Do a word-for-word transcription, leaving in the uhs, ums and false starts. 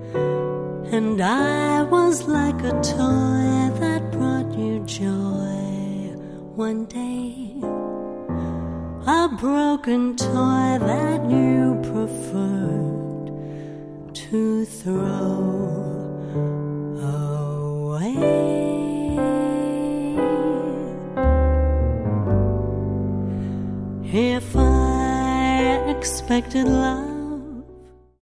and I was like a toy that brought you joy. One day, a broken toy that you preferred to throw away. If I expected love